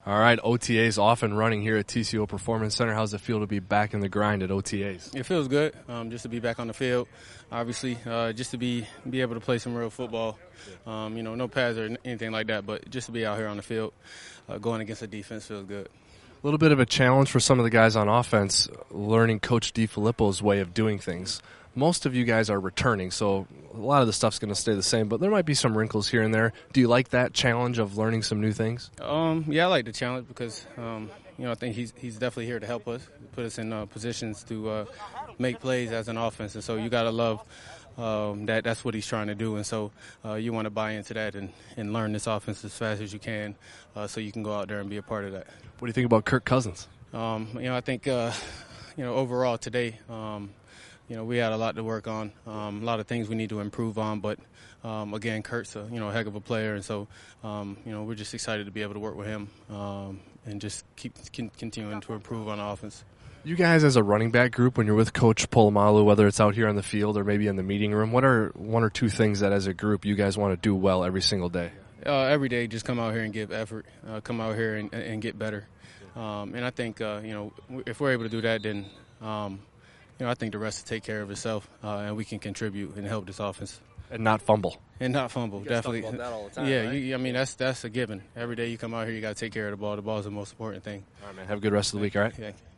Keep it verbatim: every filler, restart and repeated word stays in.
All right, O T As off and running here at T C O Performance Center. How's it feel to be back in the grind at O T As? It feels good, um, just to be back on the field. Obviously, uh, just to be be able to play some real football. Um, you know, no pads or anything like that, but just to be out here on the field, uh, going against the defense feels good. A little bit of a challenge for some of the guys on offense, learning Coach DeFilippo's way of doing things. Most of you guys are returning, so a lot of the stuff's going to stay the same, but there might be some wrinkles here and there. Do you like that challenge of learning some new things? Um, yeah, I like the challenge because, um, you know, I think he's he's definitely here to help us, put us in uh, positions to uh, make plays as an offense, and so you got to love um, that. That's what he's trying to do, and so uh, you want to buy into that and, and learn this offense as fast as you can uh, so you can go out there and be a part of that. What do you think about Kirk Cousins? Um, you know, I think, uh, you know, overall today, um, you know, we had a lot to work on, um, a lot of things we need to improve on. But, um, again, Kurt's a, you know, a heck of a player. And so, um, you know, we're just excited to be able to work with him um, and just keep con- continuing to improve on the offense. You guys as a running back group, when you're with Coach Polamalu, whether it's out here on the field or maybe in the meeting room, what are one or two things that as a group you guys want to do well every single day? Uh, every day, just come out here and give effort, uh, come out here and, and get better. Um, and I think, uh, you know, if we're able to do that, then um, – You know, I think the rest will take care of itself, uh, and we can contribute and help this offense. And not fumble. And not fumble, definitely. Talk about that all the time, yeah, right? you, I mean, that's that's a given. Every day you come out here, you got to take care of the ball. The ball is the most important thing. All right, man. Have a good rest of the week, all right? Yeah.